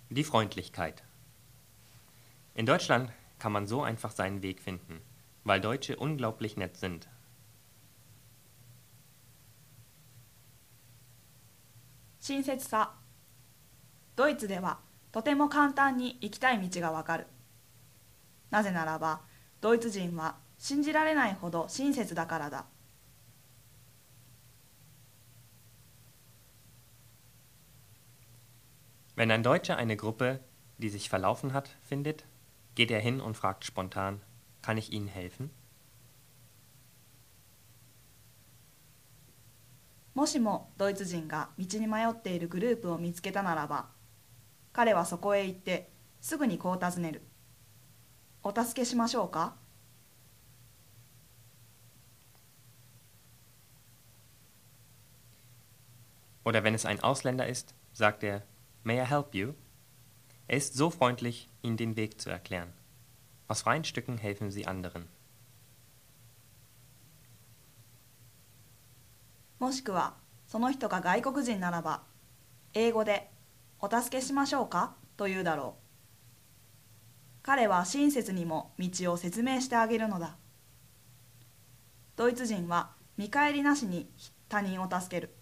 Die Freundlichkeit. In Deutschland kann man so einfach seinen Weg finden, weil Deutsche unglaublich nett sind. 親切さ。ドイツではとても簡単に行きたい道がわかる。なぜならば、ドイツ人は信じられないほど親切だからだ。 Wenn ein Deutscher eine Gruppe, die sich verlaufen hat, findet, geht er hin und fragt spontan, kann ich Ihnen helfen? もしもドイツ人が道に迷っているグループを見つけたならば、彼はそこへ行ってすぐにこう尋ねる。お助けしましょうか？ Oder wenn es ein Ausländer ist, sagt er, May I help you? Er ist so freundlich, Ihnen den Weg zu erklären. Aus freien Stücken helfen Sie anderen. もしくはその人が外国人ならば、英語でお助けしましょうかと言うだろう。彼は親切にも道を説明してあげるのだ。ドイツ人は見返りなしに他人を助ける。